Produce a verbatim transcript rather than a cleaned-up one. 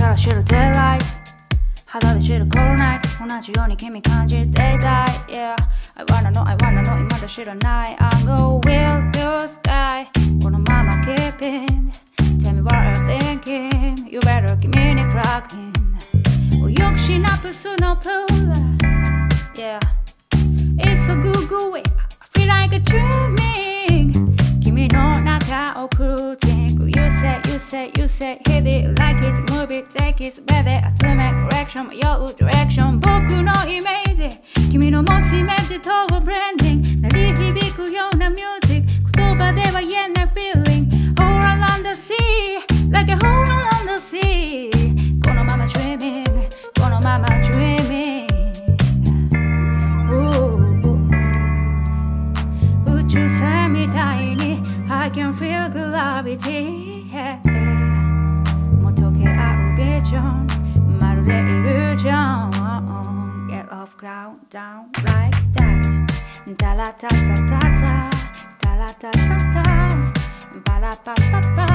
たら知る daylight 肌で知る cold night 同じように君感じる daylight Yeah I wanna know I wanna know 未だ知らない I go will you stay このまま keeping Tell me what you're thinking You better 君に plug in よくしなプスのプール Yeah It's a good good way I feel like a dreaming 君の中を cruising You say you say you say Hit it like it move it take it 全て集め correction 迷う direction 僕のイメージ君の持つイメージと blending 鳴り響くような music 言葉では言えない feeling All around the sea Like a hole around the sea このまま dreaming このまま dreaming宇宙船みたいに I can feel gravity、yeah. もう溶け合うビジョンまるでイリュージョン Get off ground down like that タラタタタタタラタタタパラパパパ